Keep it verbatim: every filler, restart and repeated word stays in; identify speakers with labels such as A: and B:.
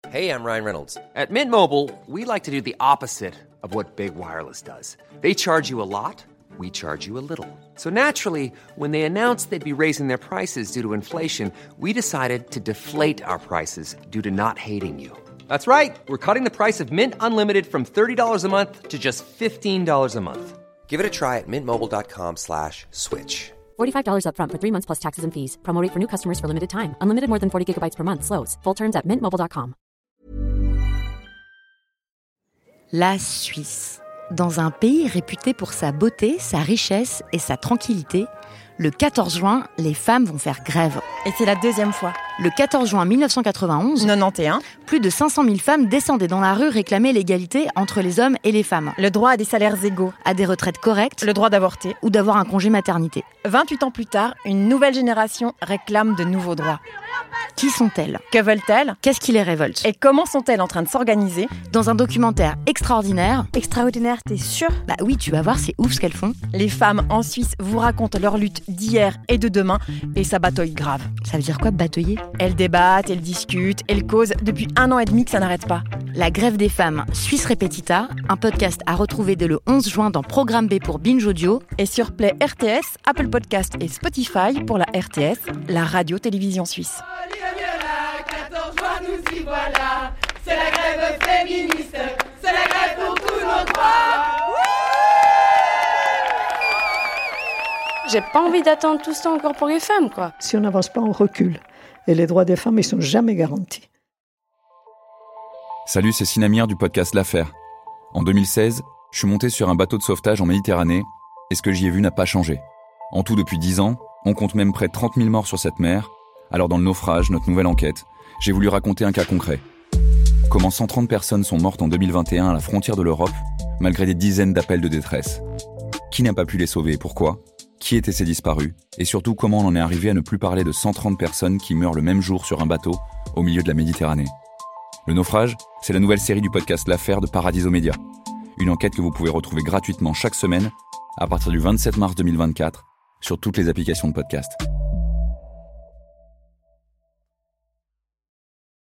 A: Hey, I'm Ryan Reynolds. At Mint Mobile, we like to do the opposite of what Big Wireless does. They charge you a lot, we charge you a little. So naturally, when they announced they'd be raising their prices due to inflation, we decided to deflate our prices due to not hating you. That's right. We're cutting the price of Mint Unlimited from thirty dollars a month to just fifteen dollars a month. Give it a try at mintmobile.com slash switch.
B: forty-five dollars up front for three months plus taxes and fees. Promo rate for new customers for limited time. Unlimited more than forty gigabytes per month. Slows full terms at mint mobile dot com.
C: La Suisse. Dans un pays réputé pour sa beauté, sa richesse et sa tranquillité, le quatorze juin, les femmes vont faire grève.
D: Et c'est la deuxième fois.
C: Le quatorze juin mille neuf cent quatre-vingt-onze,
D: quatre-vingt-onze,
C: plus de cinq cent mille femmes descendaient dans la rue réclamer l'égalité entre les hommes et les femmes.
D: Le droit à des salaires égaux,
C: à des retraites correctes,
D: le droit d'avorter
C: ou d'avoir un congé maternité.
D: vingt-huit ans plus tard, une nouvelle génération réclame de nouveaux droits.
C: Qui sont-elles ?
D: Que veulent-elles ?
C: Qu'est-ce qui les révolte ?
D: Et comment sont-elles en train de s'organiser ?
C: Dans un documentaire extraordinaire.
D: Extraordinaire, t'es sûre ?
C: Bah oui, tu vas voir, c'est ouf ce qu'elles font.
D: Les femmes en Suisse vous racontent leur lutte d'hier et de demain, et ça bataille grave.
C: Ça veut dire quoi, batailler ?
D: Elles débattent, elles discutent, elles causent depuis un an et demi que ça n'arrête pas.
C: La grève des femmes, Suisse Repetita, un podcast à retrouver dès le onze juin dans Programme B pour Binge Audio
D: et sur Play R T S, Apple Podcast et Spotify pour la R T S, la radio-télévision suisse.
E: quatorze juin, nous y voilà. C'est la grève féministe, c'est la grève pour tous nos droits.
F: J'ai pas envie d'attendre tout ça encore pour les femmes, quoi.
G: Si on n'avance pas, on recule. Et les droits des femmes, ils sont jamais garantis.
H: Salut, c'est Sinamir du podcast L'Affaire. En deux mille seize, je suis monté sur un bateau de sauvetage en Méditerranée et ce que j'y ai vu n'a pas changé. En tout, depuis dix ans, on compte même près de trente mille morts sur cette mer. Alors dans le naufrage, notre nouvelle enquête, j'ai voulu raconter un cas concret. Comment cent trente personnes sont mortes en deux mille vingt et un à la frontière de l'Europe, malgré des dizaines d'appels de détresse. Qui n'a pas pu les sauver et pourquoi ? Qui étaient ces disparus ? Et surtout, comment on en est arrivé à ne plus parler de cent trente personnes qui meurent le même jour sur un bateau au milieu de la Méditerranée ? Le naufrage, c'est la nouvelle série du podcast L'Affaire de Paradiso Média. Une enquête que vous pouvez retrouver gratuitement chaque semaine à partir du vingt-sept mars deux mille vingt-quatre sur toutes les applications de podcast.